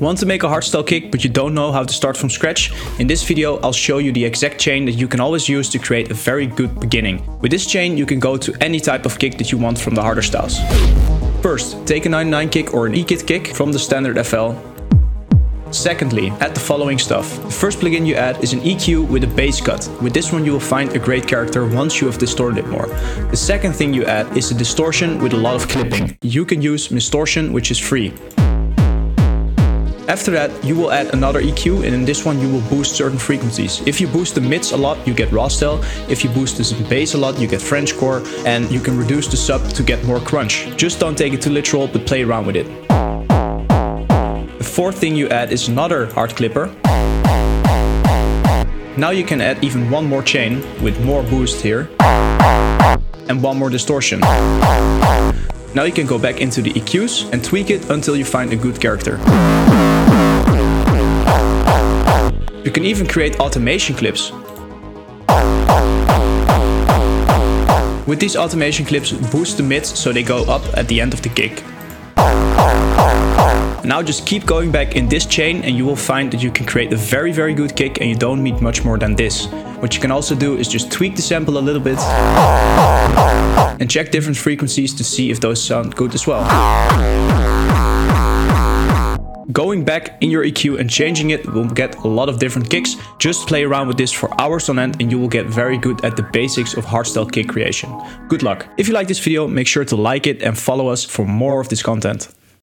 Want to make a hardstyle kick but you don't know how to start from scratch? In this video I'll show you the exact chain that you can always use to create a very good beginning. With this chain you can go to any type of kick that you want from the harder styles. First, take a 99 kick or an E-kit kick from the standard FL. Secondly, add the following stuff. The first plugin you add is an EQ with a bass cut. With this one you will find a great character once you have distorted it more. The second thing you add is a distortion with a lot of clipping. You can use Mistortion, which is free. After that, you will add another EQ, and in this one you will boost certain frequencies. If you boost the mids a lot, you get Rawstyle. If you boost the bass a lot, you get Frenchcore, and you can reduce the sub to get more crunch. Just don't take it too literal, but play around with it. The fourth thing you add is another hard clipper. Now you can add even one more chain with more boost here and one more distortion. Now you can go back into the EQs and tweak it until you find a good character. You can even create automation clips. With these automation clips, boost the mids so they go up at the end of the kick. Now just keep going back in this chain and you will find that you can create a very good kick and you don't need much more than this. What you can also do is just tweak the sample a little bit and check different frequencies to see if those sound good as well. Going back in your EQ and changing it will get a lot of different kicks. Just play around with this for hours on end and you will get very good at the basics of hardstyle kick creation. Good luck! If you like this video, make sure to like it and follow us for more of this content.